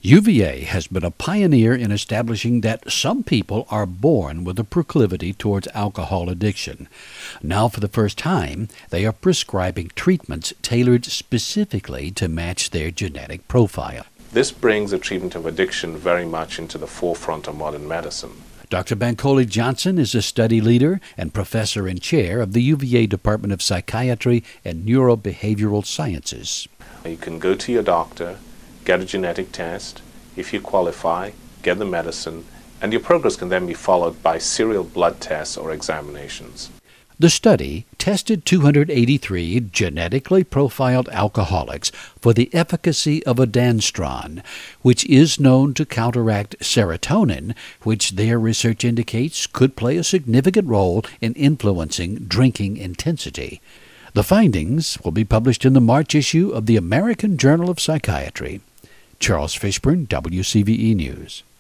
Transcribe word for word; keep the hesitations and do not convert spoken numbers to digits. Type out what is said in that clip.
U V A has been a pioneer in establishing that some people are born with a proclivity towards alcohol addiction. Now, for the first time, they are prescribing treatments tailored specifically to match their genetic profile. This brings the treatment of addiction very much into the forefront of modern medicine. Doctor Bankole Johnson is a study leader and professor and chair of the U V A Department of Psychiatry and Neurobehavioral Sciences. You can go to your doctor, get a genetic test. If you qualify, get the medicine, and your progress can then be followed by serial blood tests or examinations. The study tested two hundred eighty-three genetically profiled alcoholics for the efficacy of ondansetron, which is known to counteract serotonin, which their research indicates could play a significant role in influencing drinking intensity. The findings will be published in the March issue of the American Journal of Psychiatry. Charles Fishburne, W C V E News.